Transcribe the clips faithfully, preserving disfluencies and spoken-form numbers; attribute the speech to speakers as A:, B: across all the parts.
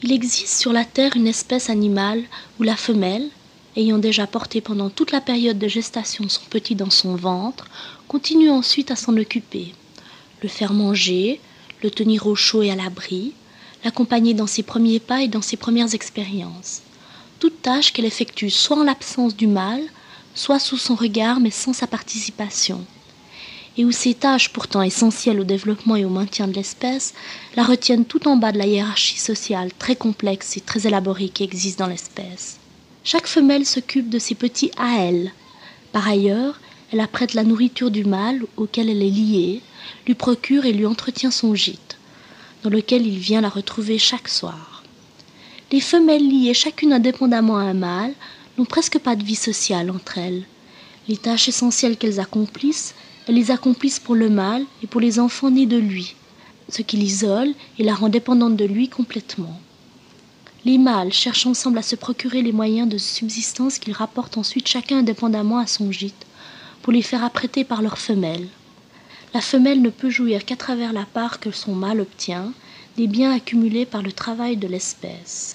A: Il existe sur la Terre une espèce animale où la femelle, ayant déjà porté pendant toute la période de gestation son petit dans son ventre, continue ensuite à s'en occuper, le faire manger, le tenir au chaud et à l'abri, l'accompagner dans ses premiers pas et dans ses premières expériences. Toute tâche qu'elle effectue soit en l'absence du mâle, soit sous son regard mais sans sa participation. Et où ces tâches pourtant essentielles au développement et au maintien de l'espèce la retiennent tout en bas de la hiérarchie sociale très complexe et très élaborée qui existe dans l'espèce. Chaque femelle s'occupe de ses petits à elle. Par ailleurs, elle apprête la nourriture du mâle auquel elle est liée, lui procure et lui entretient son gîte, dans lequel il vient la retrouver chaque soir. Les femelles liées chacune indépendamment à un mâle n'ont presque pas de vie sociale entre elles. Les tâches essentielles qu'elles accomplissent, elles les accomplissent pour le mâle et pour les enfants nés de lui, ce qui l'isole et la rend dépendante de lui complètement. Les mâles cherchent ensemble à se procurer les moyens de subsistance qu'ils rapportent ensuite chacun indépendamment à son gîte, pour les faire apprêter par leur femelle. La femelle ne peut jouir qu'à travers la part que son mâle obtient des biens accumulés par le travail de l'espèce.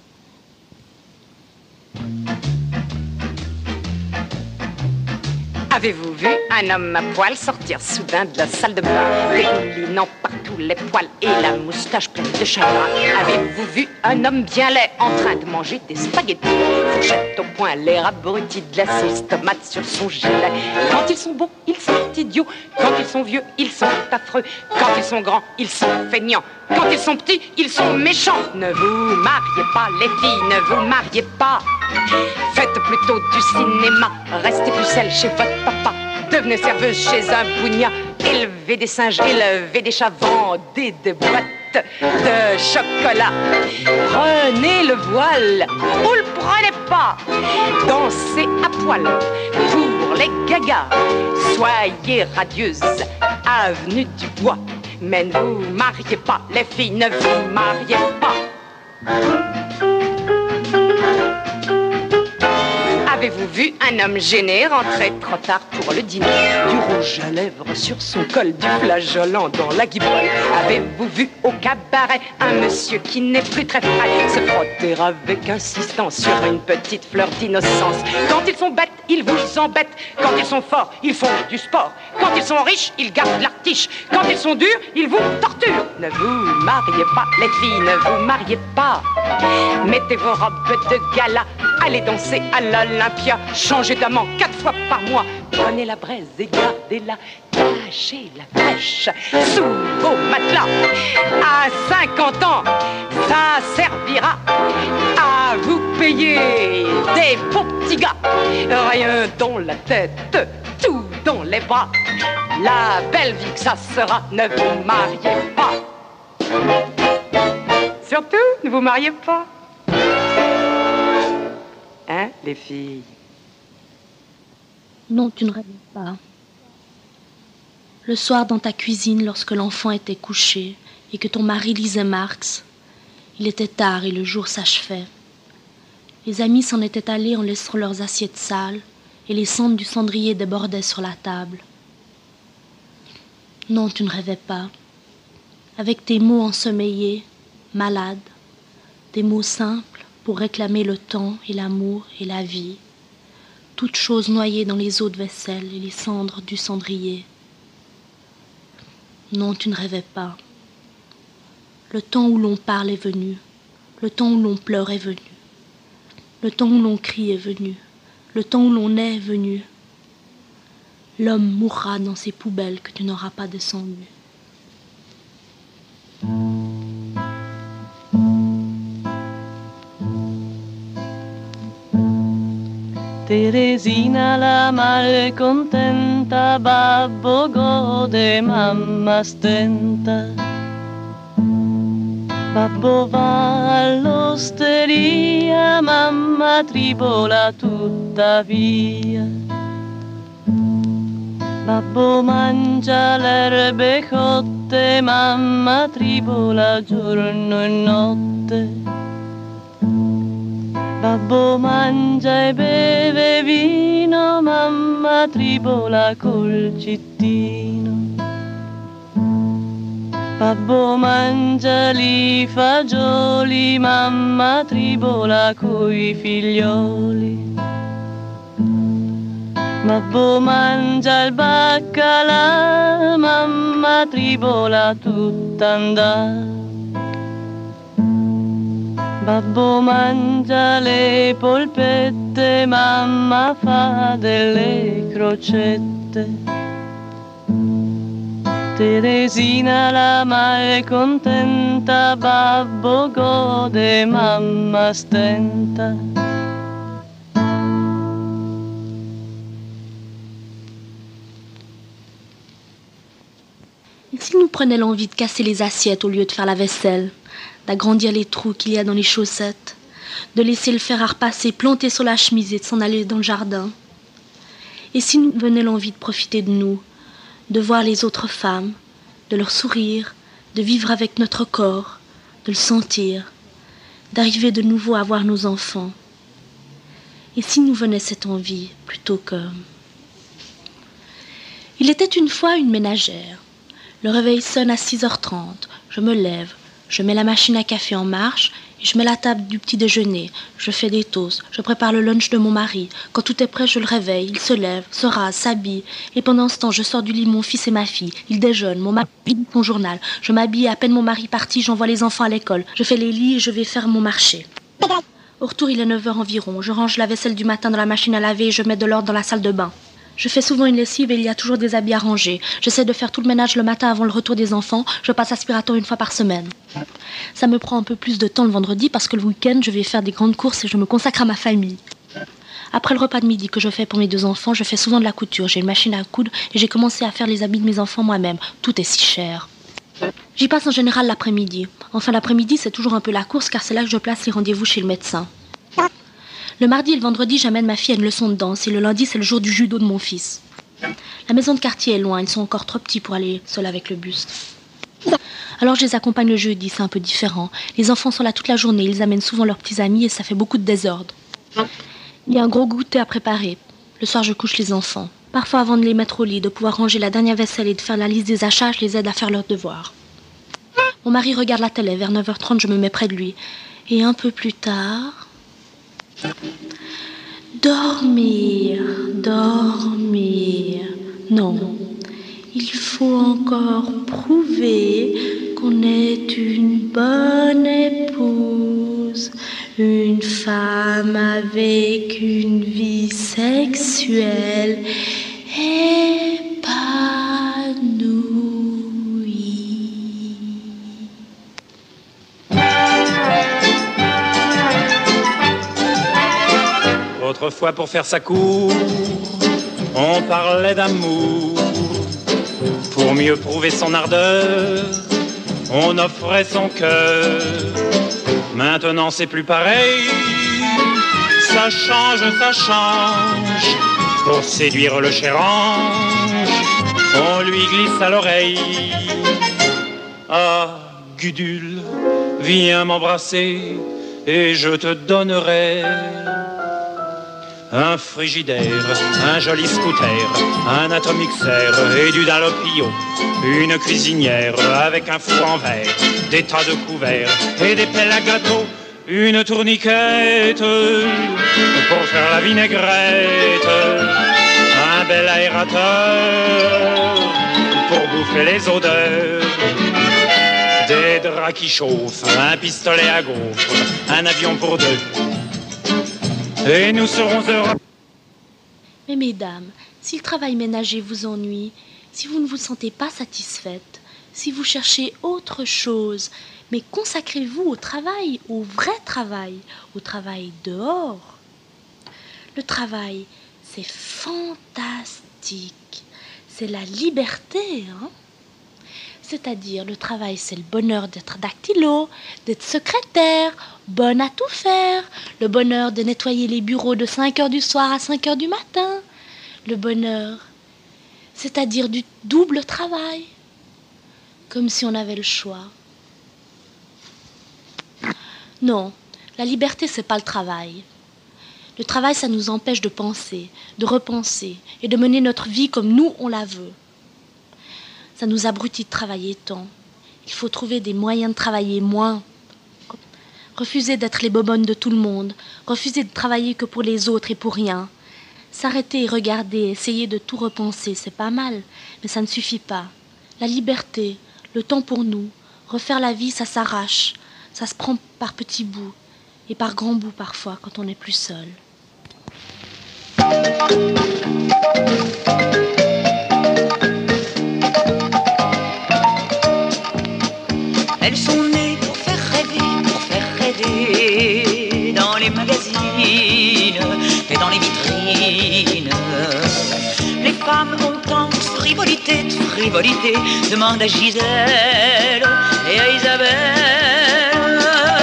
B: Avez-vous vu un homme à poil sortir soudain de la salle de bain, dégoulinant partout les poils et la moustache pleine de chagrin? Avez-vous vu un homme bien laid en train de manger des spaghettis, fourchette au poing, l'air abruti de la sauce tomate sur son gilet? Quand ils sont bons, ils sont idiots. Quand ils sont vieux, ils sont affreux. Quand ils sont grands, ils sont feignants. Quand ils sont petits, ils sont méchants. Ne vous mariez pas, les filles, ne vous mariez pas. Faites plutôt du cinéma, restez pucelle chez votre papa. Devenez serveuse chez un bougna, élevez des singes, élevez des chats, vendez des boîtes de chocolat. Prenez le voile, ou le prenez pas. Dansez à poil pour les gagas. Soyez radieuse, avenue du Bois. Mais ne vous mariez pas, les filles, ne vous mariez pas. Avez-vous vu un homme gêné rentrer trop tard pour le dîner? Du rouge à lèvres sur son col, du flageolant dans la guibole. Avez-vous vu au cabaret un monsieur qui n'est plus très frais se frotter avec insistance sur une petite fleur d'innocence? Quand ils sont bêtes, ils vous embêtent. Quand ils sont forts, ils font du sport. Quand ils sont riches, ils gardent l'artiche. Quand ils sont durs, ils vous torturent. Ne vous mariez pas, les filles, ne vous mariez pas. Mettez vos robes de gala, allez danser à l'Olympia, changez d'amant quatre fois par mois. Prenez la braise et gardez-la, cachez la crèche sous vos matelas. À cinquante ans, ça servira à vous payer des beaux petits gars. Rien dans la tête, tout dans les bras. La belle vie que ça sera, ne vous mariez pas. Surtout, ne vous mariez pas. Hein, les filles?
A: Non, tu ne rêves pas. Le soir dans ta cuisine, lorsque l'enfant était couché et que ton mari lisait Marx, il était tard et le jour s'achevait. Les amis s'en étaient allés en laissant leurs assiettes sales et les cendres du cendrier débordaient sur la table. Non, tu ne rêvais pas. Avec tes mots ensommeillés, malades, des mots simples pour réclamer le temps et l'amour et la vie, toutes choses noyées dans les eaux de vaisselle et les cendres du cendrier. Non, tu ne rêvais pas. Le temps où l'on parle est venu, le temps où l'on pleure est venu, le temps où l'on crie est venu, le temps où l'on est venu. L'homme mourra dans ces poubelles que tu n'auras pas descendues.
C: Teresina la malcontenta, babbo gode, mamma stenta. Babbo va all'osteria, mamma tribola tuttavia. Babbo mangia l'erbe cotte, mamma tribola giorno e notte. Babbo mangia e beve vino, mamma tribola col cittino. Babbo mangia li fagioli, mamma tribola coi figlioli. Babbo mangia il baccalà, mamma tribola tutta andà. Babbo mangia le polpette, mamma fa delle crocette. Teresina la ma è contenta, babbo gode, mamma stenta.
A: Et s'il nous prenait l'envie de casser les assiettes au lieu de faire la vaisselle, d'agrandir les trous qu'il y a dans les chaussettes, de laisser le fer à repasser planté sur la chemise et de s'en aller dans le jardin? Et s'il nous venait l'envie de profiter de nous, de voir les autres femmes, de leur sourire, de vivre avec notre corps, de le sentir, d'arriver de nouveau à voir nos enfants? Et s'il nous venait cette envie, plutôt que... Il était une fois une ménagère. Le réveil sonne à six heures trente. Je me lève, je mets la machine à café en marche et je mets la table du petit déjeuner. Je fais des toasts, je prépare le lunch de mon mari. Quand tout est prêt, je le réveille. Il se lève, se rase, s'habille. Et pendant ce temps, je sors du lit mon fils et ma fille. Ils déjeunent, mon mari lit son journal. Je m'habille, à peine mon mari parti, j'envoie les enfants à l'école. Je fais les lits et je vais faire mon marché. Au retour, il est neuf heures environ. Je range la vaisselle du matin dans la machine à laver et je mets de l'ordre dans la salle de bain. Je fais souvent une lessive et il y a toujours des habits à ranger. J'essaie de faire tout le ménage le matin avant le retour des enfants. Je passe aspirateur une fois par semaine. Ça me prend un peu plus de temps le vendredi parce que le week-end, je vais faire des grandes courses et je me consacre à ma famille. Après le repas de midi que je fais pour mes deux enfants, je fais souvent de la couture. J'ai une machine à coudre et j'ai commencé à faire les habits de mes enfants moi-même. Tout est si cher. J'y passe en général l'après-midi. En fin d'après-midi, c'est toujours un peu la course car c'est là que je place les rendez-vous chez le médecin. Le mardi et le vendredi, j'amène ma fille à une leçon de danse et le lundi, c'est le jour du judo de mon fils. La maison de quartier est loin, ils sont encore trop petits pour aller seuls avec le bus. Alors je les accompagne le jeudi, c'est un peu différent. Les enfants sont là toute la journée, ils amènent souvent leurs petits amis et ça fait beaucoup de désordre. Il y a un gros goûter à préparer. Le soir, je couche les enfants. Parfois, avant de les mettre au lit, de pouvoir ranger la dernière vaisselle et de faire la liste des achats, je les aide à faire leurs devoirs. Mon mari regarde la télé, vers neuf heures trente, je me mets près de lui. Et un peu plus tard... Dormir, dormir. Non, il faut encore prouver qu'on est une bonne épouse, une femme avec une vie sexuelle épanouie.
D: Autrefois, pour faire sa cour, on parlait d'amour. Pour mieux prouver son ardeur, on offrait son cœur. Maintenant, c'est plus pareil. Ça change, ça change. Pour séduire le cher ange, on lui glisse à l'oreille: ah, Gudule, viens m'embrasser et je te donnerai un frigidaire, un joli scooter, un atomixer et du dalopio, une cuisinière avec un four en verre, des tas de couverts et des pelles à gâteau, une tourniquette pour faire la vinaigrette, un bel aérateur pour bouffer les odeurs, des draps qui chauffent, un pistolet à gaufres, un avion pour deux. Et nous serons heureux.
A: Mais mesdames, si le travail ménager vous ennuie, si vous ne vous sentez pas satisfaite, si vous cherchez autre chose, mais consacrez-vous au travail, au vrai travail, au travail dehors. Le travail, c'est fantastique. C'est la liberté, hein? C'est-à-dire, le travail, c'est le bonheur d'être dactylo, d'être secrétaire, bonne à tout faire, le bonheur de nettoyer les bureaux de cinq heures du soir à cinq heures du matin, le bonheur, c'est-à-dire du double travail, comme si on avait le choix. Non, la liberté, c'est pas le travail. Le travail, ça nous empêche de penser, de repenser et de mener notre vie comme nous, on la veut. Ça nous abrutit de travailler tant. Il faut trouver des moyens de travailler moins. Refuser d'être les bobonnes de tout le monde. Refuser de travailler que pour les autres et pour rien. S'arrêter et regarder, essayer de tout repenser, c'est pas mal, mais ça ne suffit pas. La liberté, le temps pour nous, refaire la vie, ça s'arrache. Ça se prend par petits bouts, et par grands bouts parfois, quand on n'est plus seul.
E: Elles sont nées pour faire rêver, pour faire rêver dans les magazines et dans les vitrines. Les femmes ont tant de frivolité, de frivolité, demande à Gisèle et à Isabelle.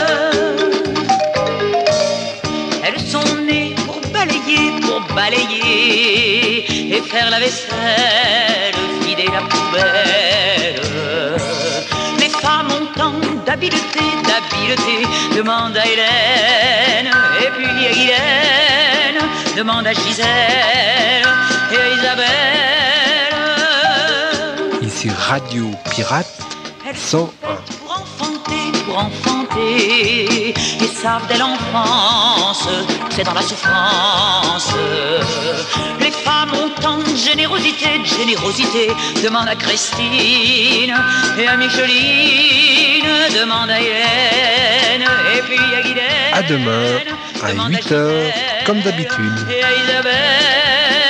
E: Elles sont nées pour balayer, pour balayer et faire la vaisselle, vider la poubelle. Les femmes ont tant d'habileté, d'habileté, demande à Hélène, et puis à Guylaine, demande à Gisèle et à Isabelle.
F: Ici Radio Pirate cent un.
E: Pour enfanter, pour enfanter, et savent dès l'enfance, c'est dans la souffrance. Les femmes ont tant de générosité, de générosité, demande à Christine et à Micheline, demande à Hélène, et puis à Guylaine.
F: À demain, à huit heures, comme d'habitude.
E: Et à Isabelle.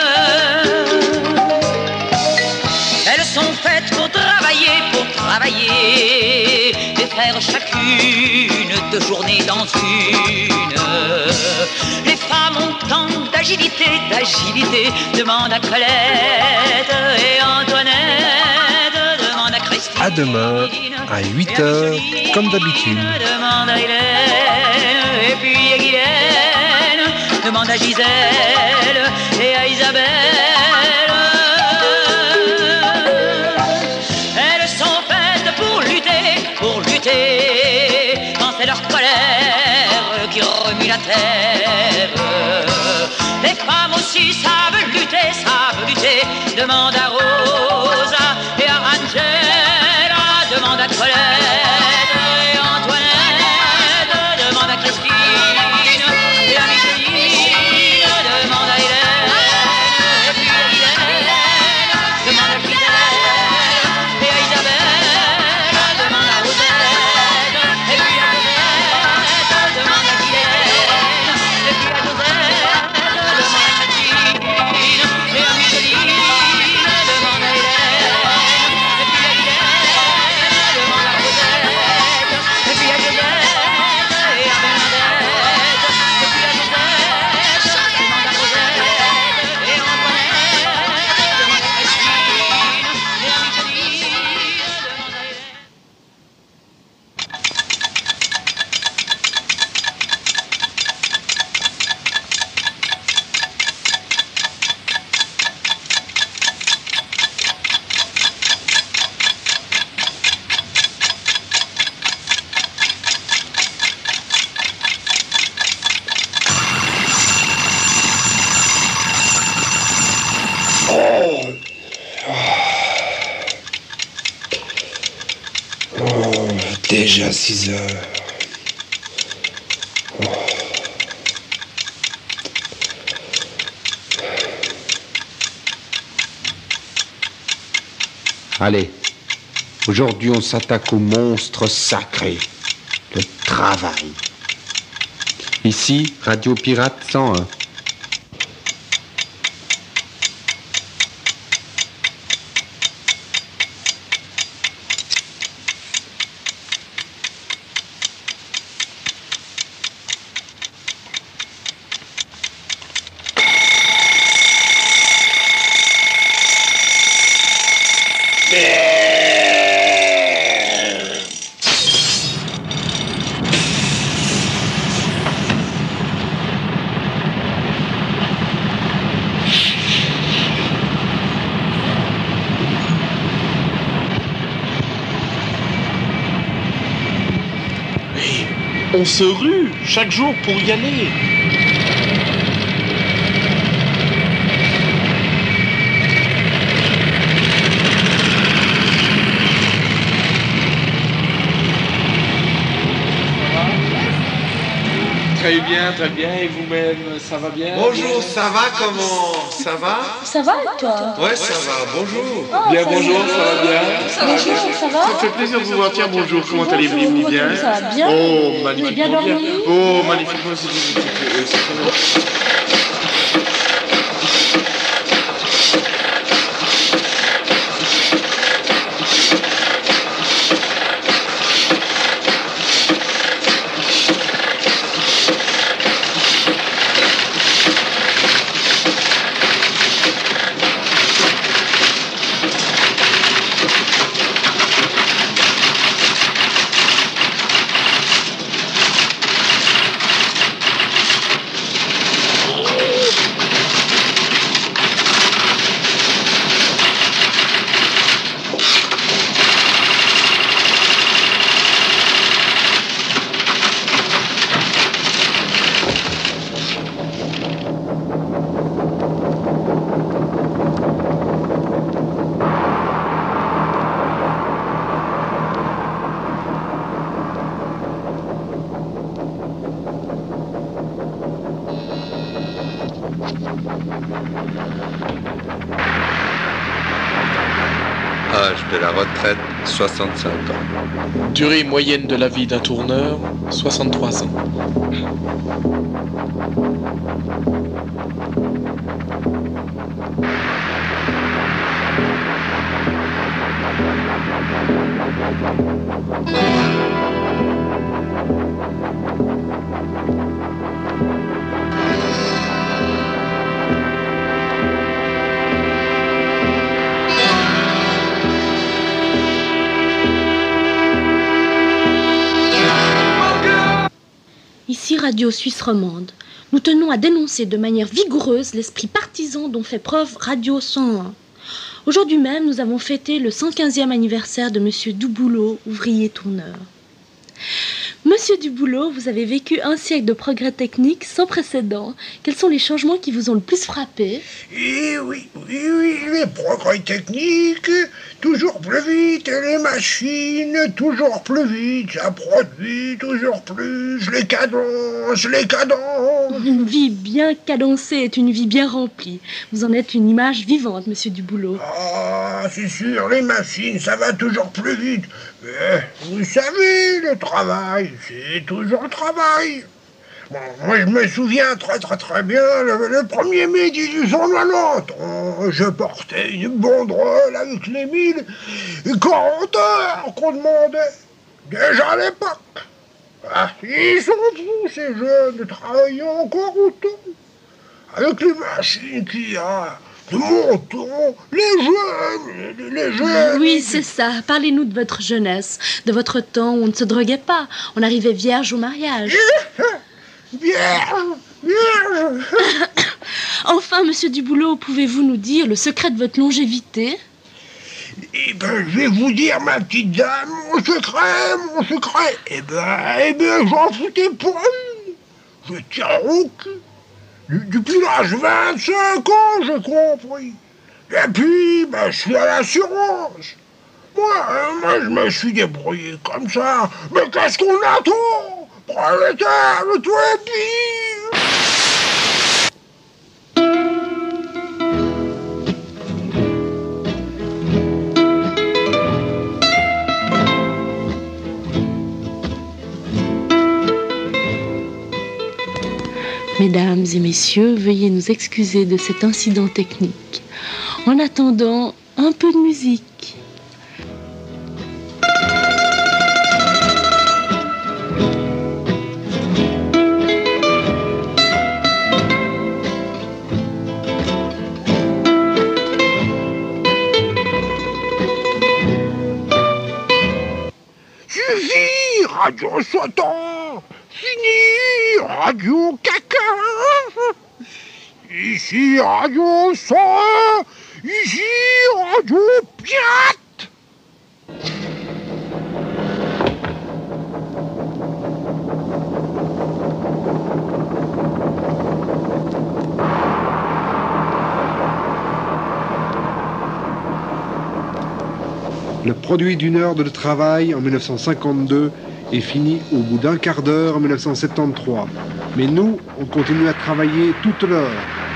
E: Elles sont faites pour travailler, pour travailler, et faire chacune deux journées dans une. Les femmes ont tant d'agilité, d'agilité, demande à Colette et Antoinette, demande à Christine.
F: À demain, à huit heures, comme d'habitude.
E: Demande à Hélène, et puis à Guylaine, demande à Gisèle et à Isabelle. Elles sont faites pour lutter, pour lutter, quand c'est leur colère qui remue la terre. Les femmes aussi savent lutter, savent lutter, demande à Rosa et à Angela, demande à Colette et Antoinette, demande à Christine et à Micheline, demande à Hélène et puis à Hélène, demande à Gisèle et à Isabelle, demande à Rosette et puis à Cosette, demande à Guylaine et puis à Josette, demande à Christine et à Micheline, demande à Hélène et puis à Guylaine, demande à Rosette et puis à Josette et à Bernadette et puis à Josette, demande à Rosette et Antoinette, demande à Christine et à Micheline, demande à Hélène.
F: Oh, déjà six heures. Oh. Allez, aujourd'hui on s'attaque au monstre sacré, le travail. Ici, Radio Pirate cent un.
G: On se rue chaque jour pour y aller.
H: Très bien, très bien. Et vous-même, ça va bien?
F: Bonjour, ça va comment? Ça va?
A: Ça va et toi?
F: Ouais, ça va, bonjour.
A: Oh,
H: Bien,
A: ça
H: bonjour,
A: va.
H: ça va bien?
A: Bonjour, ça va?
H: Ça fait plaisir de vous voir. Tiens, bonjour, comment
A: Bonjour,
H: allez-vous? Bien?
A: ça va bien?
H: Oh,
A: Vous avez
H: magnifiquement
A: bien
H: bien.
A: dormi?
H: Oh, magnifiquement, c'est c'est- c'est- c'est très bien.
F: Âge de la retraite, soixante-cinq ans.
H: Durée moyenne de la vie d'un tourneur, soixante-trois ans.
A: Ici Radio Suisse Romande. Nous tenons à dénoncer de manière vigoureuse l'esprit partisan dont fait preuve Radio cent un. Aujourd'hui même, nous avons fêté le cent quinzième anniversaire de Monsieur Duboulot, ouvrier tourneur. Monsieur Duboulot, vous avez vécu un siècle de progrès techniques sans précédent. Quels sont les changements qui vous ont le plus frappé?
I: Eh oui, oui, oui, les progrès techniques, toujours plus vite, et les machines, toujours plus vite, ça produit toujours plus, les cadences, les cadences.
A: Une vie bien cadencée est une vie bien remplie. Vous en êtes une image vivante, Monsieur Duboulot.
I: Ah, c'est sûr, les machines, ça va toujours plus vite. Mais vous savez, le travail, c'est toujours le travail. Bon, moi, je me souviens très très très bien, le, le premier mai mille huit cent quatre-vingt-dix, je portais une banderole avec les mille quarante heures qu'on demandait. Déjà à l'époque. Ah, ils sont fous, ces jeunes, de travailler encore autant. Avec les machines qu'il y a, le montant, les jeunes, les, les jeunes...
A: Oui, c'est ça. Parlez-nous de votre jeunesse, de votre temps où on ne se droguait pas. On arrivait vierge au mariage.
I: Vierge, vierge.
A: Enfin, Monsieur Duboulot, pouvez-vous nous dire le secret de votre longévité?
I: Eh ben, je vais vous dire, ma petite dame, mon secret, mon secret. Eh ben, eh ben, j'en foutais pas une. Je tiens au cul. Depuis l'âge vingt-cinq ans, j'ai compris. Et puis, ben, je suis à l'assurance. Moi, hein, moi, je me suis débrouillé comme ça. Mais qu'est-ce qu'on attend? Prolétaire, le tout est pire.
A: Mesdames et messieurs, veuillez nous excuser de cet incident technique. En attendant, un peu de musique.
I: Suffit, Radio Satan. Fini, Radio Caca. Ici, Radio cent un. Ici, Radio Pirate.
J: Le produit d'une heure de travail en mille neuf cent cinquante-deux est fini au bout d'un quart d'heure en mille neuf cent soixante-treize. Mais nous, on continue à travailler toute l'heure.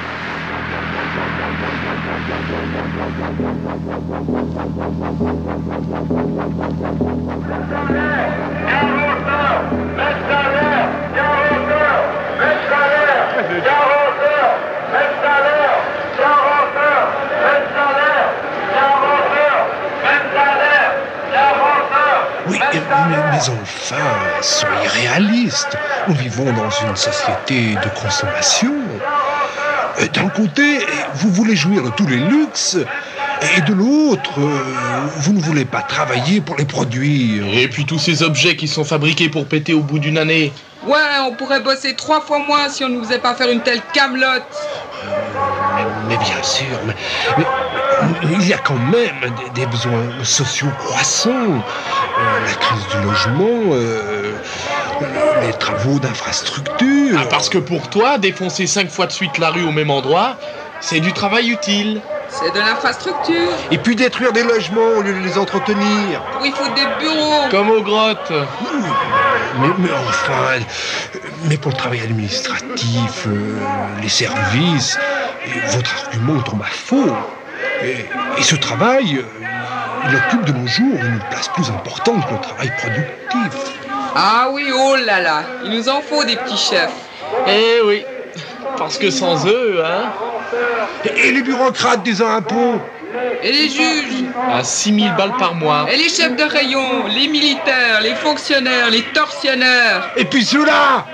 I: Oui, mais, mais enfin, soyez réalistes. Nous vivons dans une société de consommation. D'un côté, vous voulez jouir de tous les luxes, et de l'autre, vous ne voulez pas travailler pour les produire.
H: Et puis tous ces objets qui sont fabriqués pour péter au bout d'une année.
K: Ouais, on pourrait bosser trois fois moins si on ne nous faisait pas faire une telle camelote.
I: Mais, mais bien sûr, mais, mais, mais il y a quand même des, des besoins sociaux croissants. Euh, la crise du logement, euh, les travaux d'infrastructure.
H: Ah, parce que pour toi, défoncer cinq fois de suite la rue au même endroit, c'est du travail utile.
K: C'est de l'infrastructure.
J: Et puis détruire des logements au lieu de les entretenir.
K: Pour y foutre des bureaux.
H: Comme aux grottes.
I: Mais, mais enfin, mais pour le travail administratif, euh, les services, votre argument tombe à faux. Et, et ce travail, euh, il occupe de nos jours une place plus importante que le travail productif.
K: Ah oui, oh là là, il nous en faut des petits chefs.
H: Eh oui, parce que sans eux, hein.
I: Et, et les bureaucrates des impôts.
K: Et les juges.
H: À six mille balles par mois.
K: Et les chefs de rayon, les militaires, les fonctionnaires, les tortionnaires.
I: Et puis ceux-là.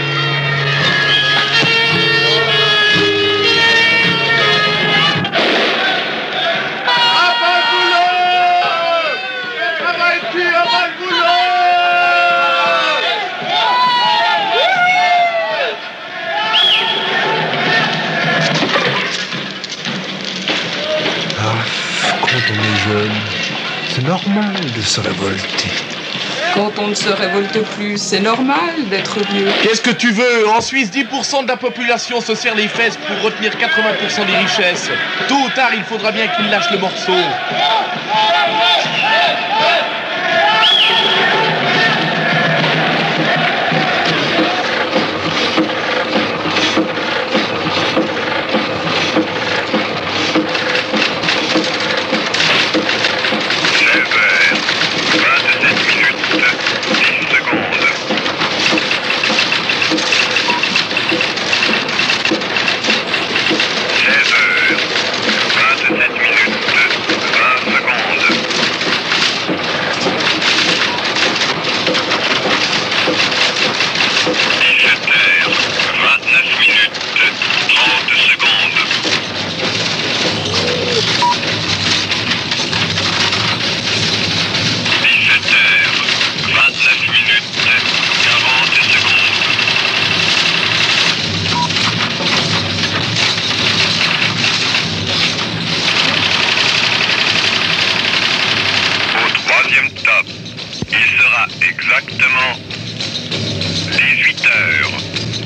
I: Quand on est jeune, c'est normal de se révolter.
K: Quand on ne se révolte plus, c'est normal d'être vieux.
H: Qu'est-ce que tu veux? En Suisse, dix pour cent de la population se serre les fesses pour retenir quatre-vingts pour cent des richesses. Tôt ou tard, il faudra bien qu'ils lâchent le morceau.
L: Exactement dix-huit heures.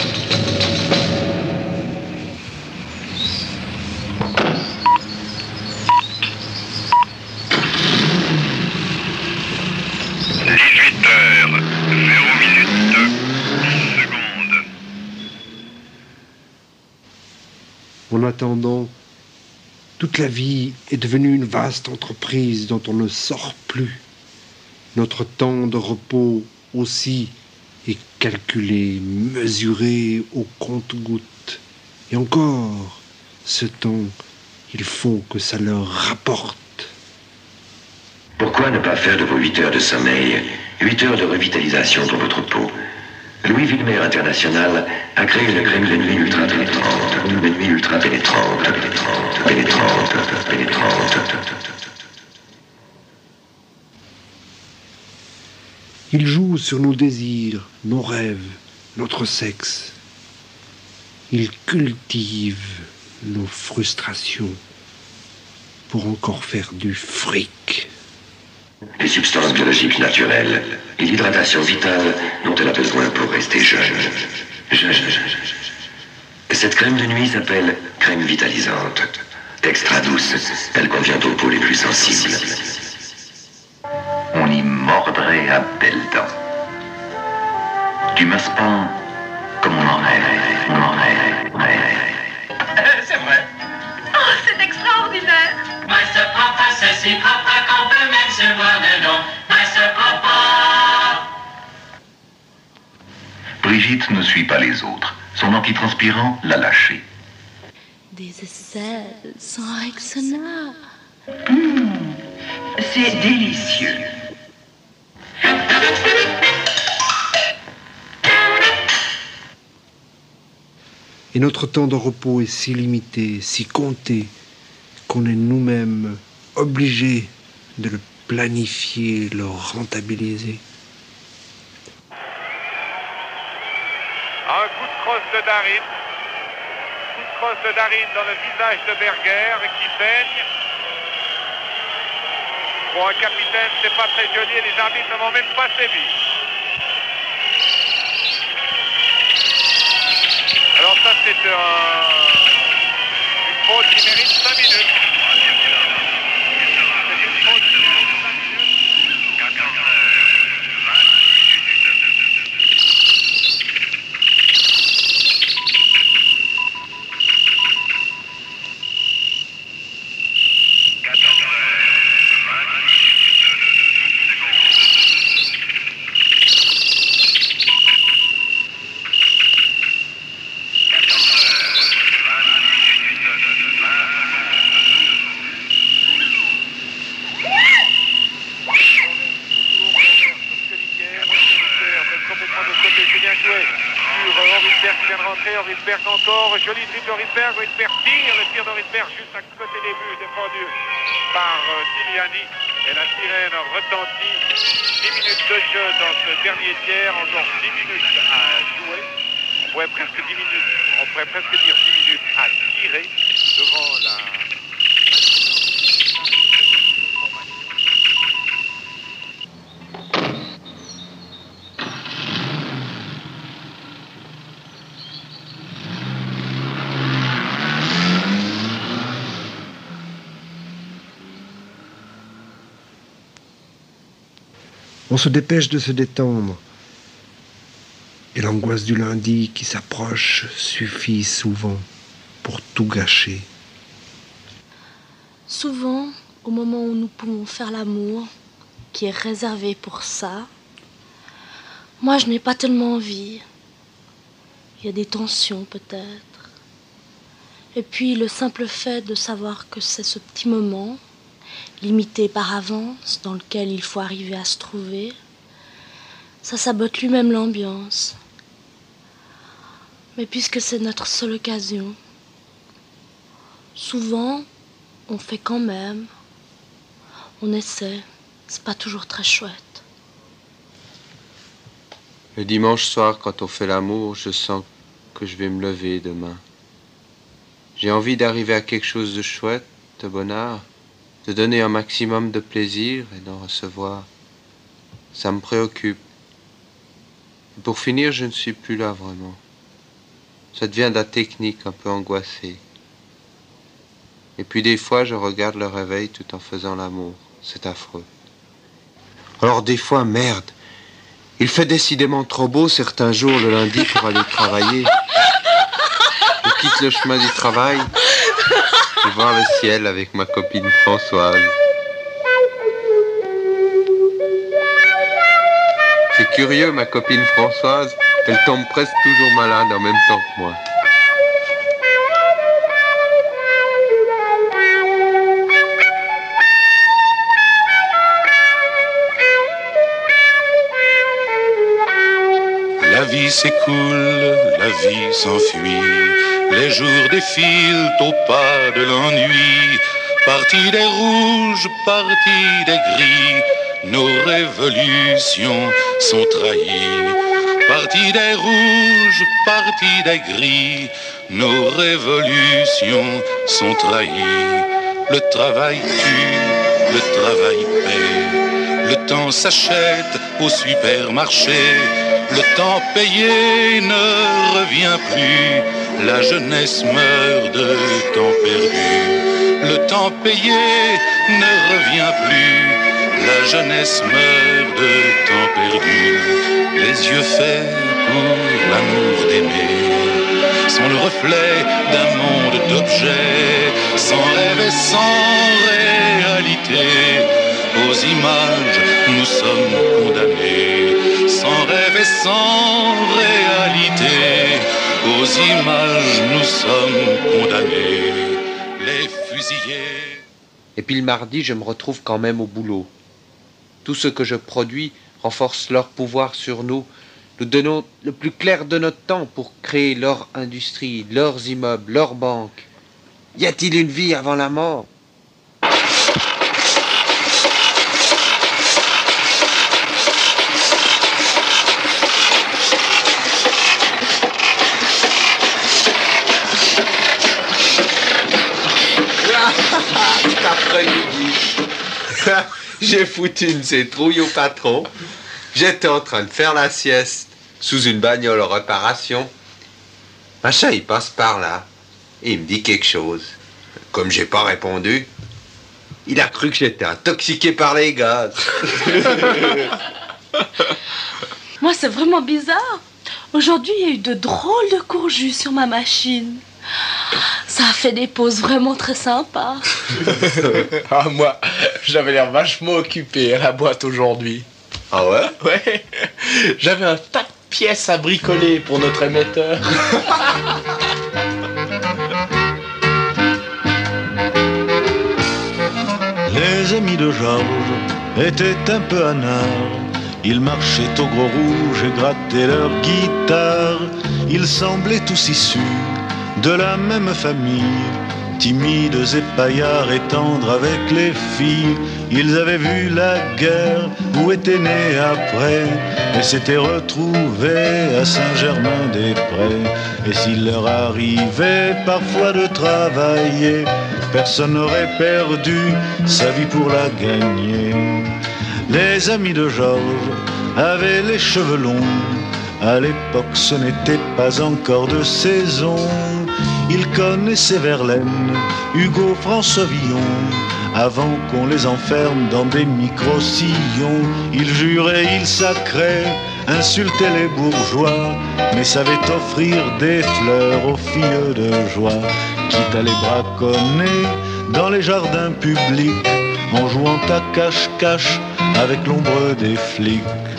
L: dix-huit heures, zéro minutes, dix secondes.
J: En attendant, toute la vie est devenue une vaste entreprise dont on ne sort plus. Notre temps de repos aussi est calculé, mesuré au compte-gouttes. Et encore, ce temps, il faut que ça leur rapporte.
M: Pourquoi ne pas faire de vos huit heures de sommeil huit heures de revitalisation pour votre peau? Louis Villemer International a créé une crème de nuit ultra pénétrante, une nuit ultra pénétrante, pénétrante, pénétrante, pénétrante.
J: Il joue sur nos désirs, nos rêves, notre sexe. Il cultive nos frustrations pour encore faire du fric.
M: Les substances biologiques naturelles et l'hydratation vitale dont elle a besoin pour rester jeune. jeune. Cette crème de nuit s'appelle crème vitalisante. Extra douce, elle convient aux peaux les plus sensibles. On y mordrait à belles dents. Tu m'as pas comme on en rêve, on en rêve, rêve.
E: C'est vrai. Oh, c'est extraordinaire. Master Papa, c'est si papa qu'on peut même se voir de nom. Master Papa.
M: Brigitte ne suit pas les autres. Son antitranspirant l'a lâché.
A: Des aisselles sans Rexona.
E: Mmh, c'est délicieux.
J: Et notre temps de repos est si limité, si compté, qu'on est nous-mêmes obligés de le planifier, le rentabiliser.
N: Un coup de crosse de Darin. Coup de crosse de Darin dans le visage de Berger qui saigne. Pour un capitaine, c'est pas très joli et les arbitres ne vont même pas sévi. Alors ça, c'est un... une faute qui mérite cinq minutes. C'est une faute qui mérite cinq minutes. quatorze heures, vingt-huit Rydberg encore, joli dribble de Rydberg, Rydberg tire, le tir de Rydberg juste à côté des buts, défendu par euh, Tiliani, et la sirène retentit. dix minutes de jeu dans ce dernier tiers, encore dix minutes à jouer, on pourrait presque dix minutes, on pourrait presque dire dix minutes à tirer devant la...
J: On se dépêche de se détendre. Et l'angoisse du lundi qui s'approche suffit souvent pour tout gâcher.
A: Souvent, au moment où nous pouvons faire l'amour, qui est réservé pour ça, moi je n'ai pas tellement envie. Il y a des tensions peut-être. Et puis le simple fait de savoir que c'est ce petit moment, limité par avance, dans lequel il faut arriver à se trouver, ça sabote lui-même l'ambiance. Mais puisque c'est notre seule occasion, souvent, on fait quand même, on essaie, c'est pas toujours très chouette.
F: Le dimanche soir, quand on fait l'amour, je sens que je vais me lever demain. J'ai envie d'arriver à quelque chose de chouette, de bonheur, de donner un maximum de plaisir et d'en recevoir. Ça me préoccupe. Et pour finir, je ne suis plus là vraiment. Ça devient de la technique un peu angoissée. Et puis des fois, je regarde le réveil tout en faisant l'amour. C'est affreux. Alors des fois, merde, il fait décidément trop beau certains jours le lundi pour aller travailler. Je quitte le chemin du travail et voir le ciel avec ma copine Françoise. C'est curieux, ma copine Françoise, elle tombe presque toujours malade en même temps que moi.
O: La vie s'écoule, la vie s'enfuit, les jours défilent au pas de l'ennui. Parti des rouges, parti des gris, nos révolutions sont trahies. Parti des rouges, parti des gris, nos révolutions sont trahies. Le travail tue, le travail paie, le temps s'achète au supermarché. Le temps payé ne revient plus, la jeunesse meurt de temps perdu. Le temps payé ne revient plus, la jeunesse meurt de temps perdu. Les yeux faits pour l'amour d'aimer sont le reflet d'un monde d'objets, sans rêve et sans réalité. Aux images, nous sommes condamnés, sans rêve et sans réalité. Aux images, nous sommes condamnés, les fusillés.
F: Et puis le mardi, je me retrouve quand même au boulot. Tout ce que je produis renforce leur pouvoir sur nous. Nous donnons le plus clair de notre temps pour créer leur industrie, leurs immeubles, leurs banques. Y a-t-il une vie avant la mort ? Cet après-midi, j'ai foutu une citrouille au patron. J'étais en train de faire la sieste sous une bagnole en réparation. Machin, il passe par là et il me dit quelque chose. Comme j'ai pas répondu, il a cru que j'étais intoxiqué par les gaz.
A: Moi, c'est vraiment bizarre. Aujourd'hui, il y a eu de drôles de courjus sur ma machine. Ça a fait des pauses vraiment très sympas.
H: Ah, moi, j'avais l'air vachement occupé à la boîte aujourd'hui.
F: Ah ouais?
H: Ouais. J'avais un tas de pièces à bricoler pour notre émetteur.
P: Les amis de Georges étaient un peu anards. Ils marchaient au gros rouge et grattaient leur guitare. Ils semblaient tous issus de la même famille, timides et paillards et tendres avec les filles. Ils avaient vu la guerre où étaient nés après et s'étaient retrouvés à Saint-Germain-des-Prés. Et s'il leur arrivait parfois de travailler, personne n'aurait perdu sa vie pour la gagner. Les amis de Georges avaient les cheveux longs. À l'époque, ce n'était pas encore de saison. Ils connaissaient Verlaine, Hugo, François Villon, avant qu'on les enferme dans des micro-sillons. Ils juraient, ils sacraient, insultaient les bourgeois, mais savaient offrir des fleurs aux filles de joie, quitte à les braconner dans les jardins publics, en jouant à cache-cache avec l'ombre des flics.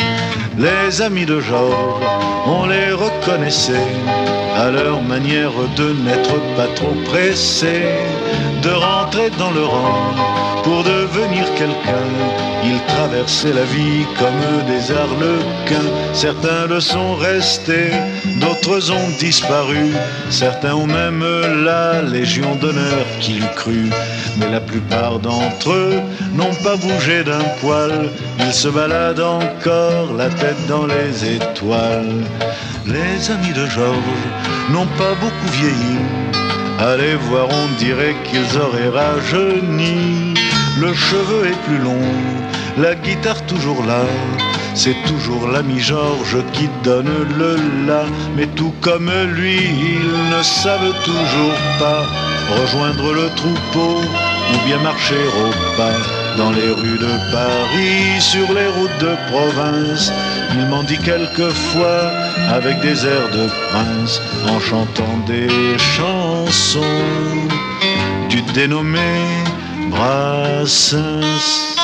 P: Les amis de Georges, on les reconnaissait à leur manière de n'être pas trop pressés, de rentrer dans le rang pour devenir quelqu'un. Ils traversaient la vie comme des arlequins. Certains le sont restés, d'autres ont disparu. Certains ont même la Légion d'honneur qui l'eût cru. Mais la plupart d'entre eux n'ont pas bougé d'un poil. Ils se baladent encore la tête dans les étoiles. Les amis de Georges n'ont pas beaucoup vieilli. Allez voir, on dirait qu'ils auraient rajeuni. Le cheveu est plus long, la guitare toujours là. C'est toujours l'ami Georges qui donne le la. Mais tout comme lui, ils ne savent toujours pas rejoindre le troupeau ou bien marcher au pas. Dans les rues de Paris, sur les routes de province, il m'en dit quelquefois avec des airs de prince, en chantant des chansons du dénommé Brassens.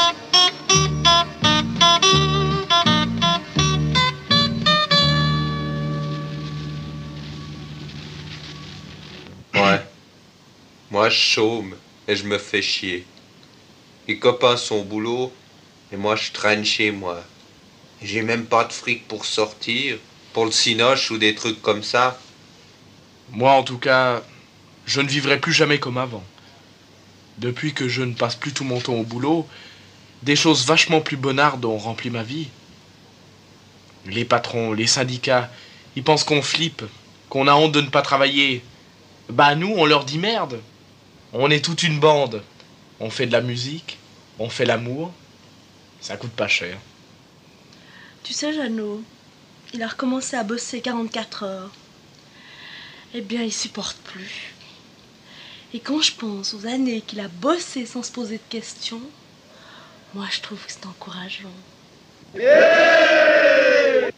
F: Ouais. Moi, je chôme et je me fais chier. Les copains sont au boulot et moi, je traîne chez moi. J'ai même pas de fric pour sortir, pour le cinoche ou des trucs comme ça.
H: Moi, en tout cas, je ne vivrai plus jamais comme avant. Depuis que je ne passe plus tout mon temps au boulot, des choses vachement plus bonardes ont rempli ma vie. Les patrons, les syndicats, ils pensent qu'on flippe, qu'on a honte de ne pas travailler. Bah nous, on leur dit merde. On est toute une bande. On fait de la musique, on fait l'amour. Ça coûte pas cher.
A: Tu sais, Jeannot, il a recommencé à bosser quarante-quatre heures. Eh bien, il supporte plus. Et quand je pense aux années qu'il a bossé sans se poser de questions, moi je trouve que c'est encourageant. Yeah!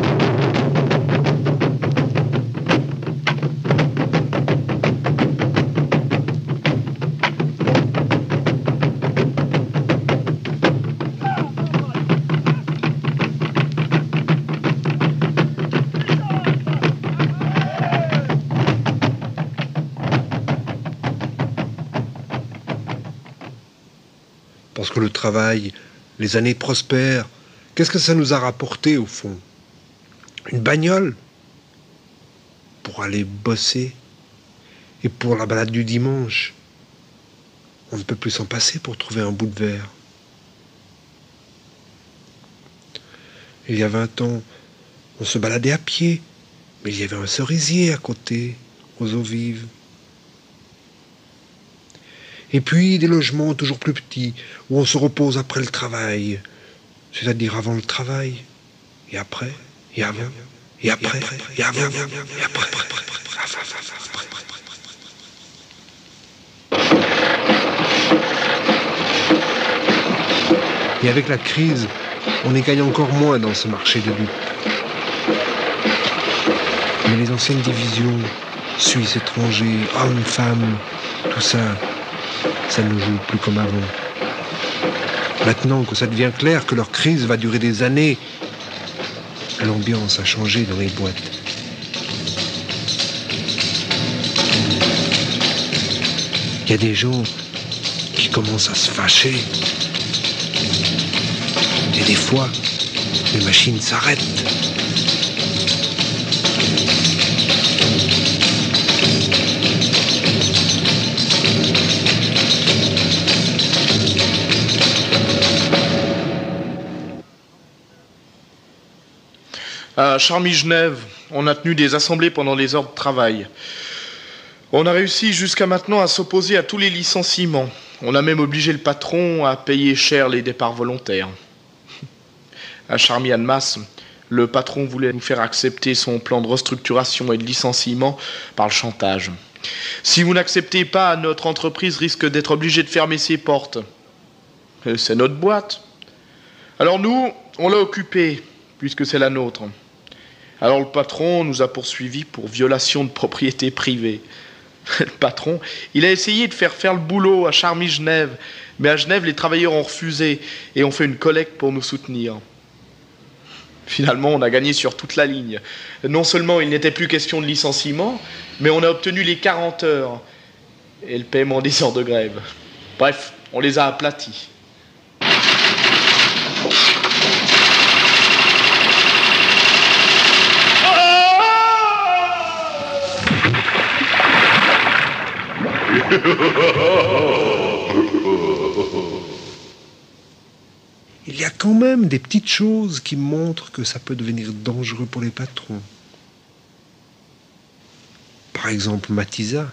J: Parce que le travail, les années prospèrent, qu'est-ce que ça nous a rapporté au fond? Une bagnole pour aller bosser et pour la balade du dimanche. On ne peut plus s'en passer pour trouver un bout de verre. Il y a vingt ans, on se baladait à pied, mais il y avait un cerisier à côté, aux eaux vives. Et puis des logements toujours plus petits, où on se repose après le travail, c'est-à-dire avant le travail, et après, et avant, et après, et avant, et après. Et avec la crise, on y gagne encore moins dans ce marché de dupes. Mais les anciennes divisions, Suisses étrangers, hommes, femmes, tout ça, ça ne joue plus comme avant. Maintenant que ça devient clair que leur crise va durer des années, l'ambiance a changé dans les boîtes. Il y a des gens qui commencent à se fâcher. Et des fois, les machines s'arrêtent.
H: À Charmy-Genève, on a tenu des assemblées pendant les heures de travail. On a réussi jusqu'à maintenant à s'opposer à tous les licenciements. On a même obligé le patron à payer cher les départs volontaires. À Charmy-Annemasse, le patron voulait nous faire accepter son plan de restructuration et de licenciement par le chantage. Si vous n'acceptez pas, notre entreprise risque d'être obligée de fermer ses portes. C'est notre boîte. Alors nous, on l'a occupée, puisque c'est la nôtre. Alors le patron nous a poursuivis pour violation de propriété privée. Le patron, il a essayé de faire faire le boulot à Charmy-Genève, mais à Genève, les travailleurs ont refusé et ont fait une collecte pour nous soutenir. Finalement, on a gagné sur toute la ligne. Non seulement il n'était plus question de licenciement, mais on a obtenu les quarante heures et le paiement des heures de grève. Bref, on les a aplatis.
J: Il y a quand même des petites choses qui montrent que ça peut devenir dangereux pour les patrons. Par exemple, Matisa.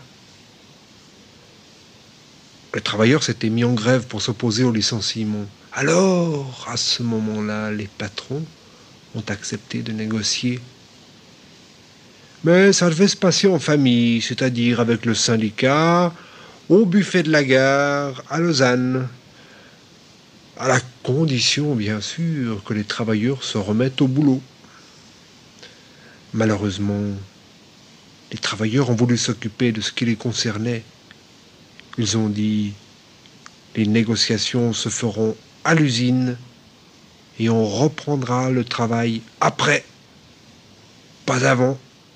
J: Les travailleurs s'étaient mis en grève pour s'opposer au licenciement. Alors, à ce moment-là, les patrons ont accepté de négocier. Mais ça devait se passer en famille, c'est-à-dire avec le syndicat, au buffet de la gare, à Lausanne. À la condition, bien sûr, que les travailleurs se remettent au boulot. Malheureusement, les travailleurs ont voulu s'occuper de ce qui les concernait. Ils ont dit, les négociations se feront à l'usine et on reprendra le travail après, pas avant.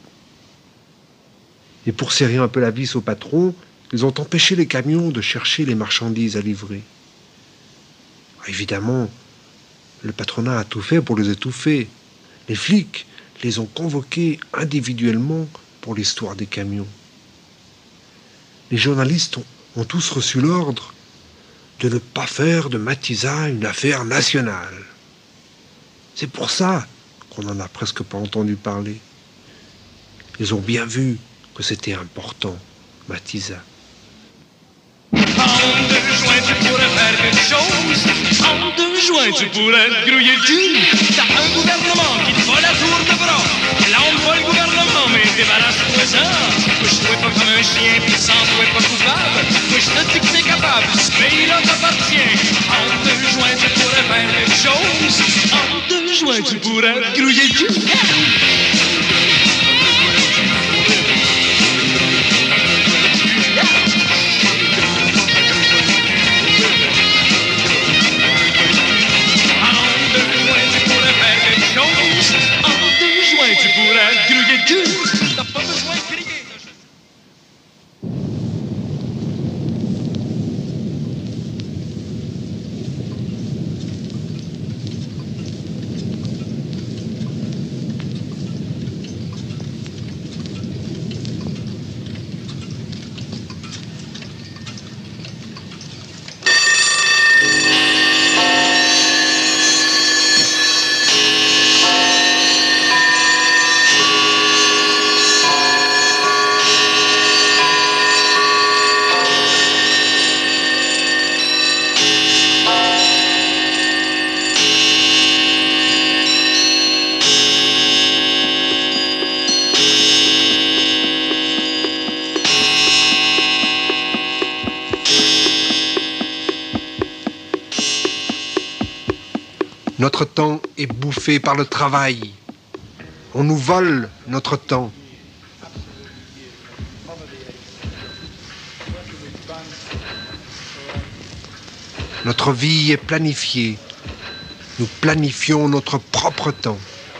J: Et pour serrer un peu la vis au patron, ils ont empêché les camions de chercher les marchandises à livrer. Évidemment, le patronat a tout fait pour les étouffer. Les flics les ont convoqués individuellement pour l'histoire des camions. Les journalistes ont, ont tous reçu l'ordre de ne pas faire de Matisa une affaire nationale. C'est pour ça qu'on n'en a presque pas entendu parler. Ils ont bien vu que c'était important, Matisa.
Q: En deux juin, tu pourrais faire quelque chose. En deux juin, tu pourrais te grouiller le cul. T'as un gouvernement qui te fait la tour de bras. Là, on pas le gouvernement, mais débarrasse-toi ça. Couche-toi pas comme un chien, puis sens-toi pas coupable. Moi, je te dis que t'es capable, ce pays-là t'appartient. En deux joints, tu pourrais faire quelque chose. En deux joints, tu pourrais te grouiller le cul.
J: Notre temps est bouffé par le travail. On nous vole notre temps. Notre vie est planifiée. Nous planifions notre propre temps.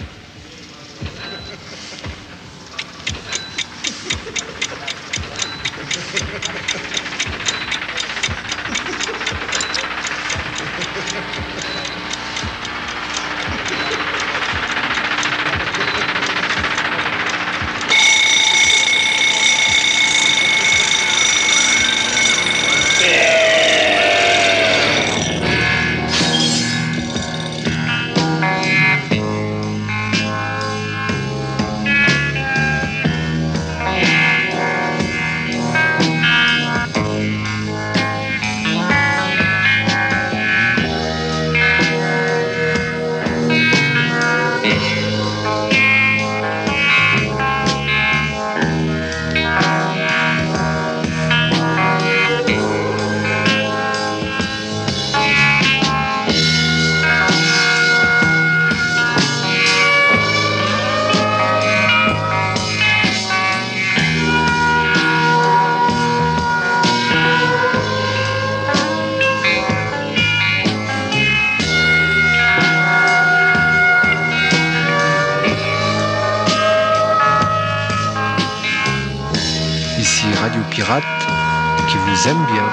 J: Radio Pirate qui vous aime bien.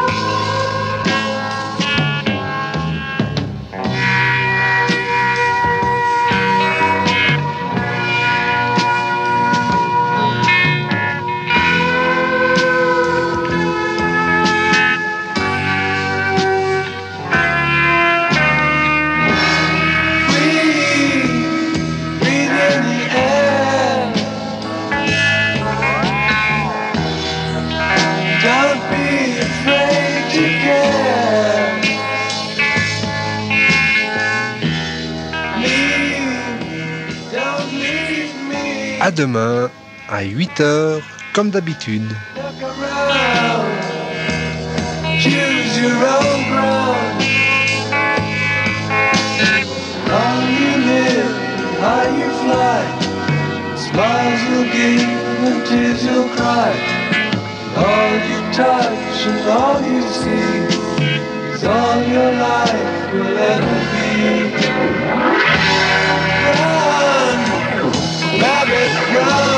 J: À demain, à huit heures, comme d'habitude. Choose your own ground. How you live, how you fly. Smiles you'll give and tears you'll cry. All you touch and all you see is all your life will ever be. Run, rabbit, run.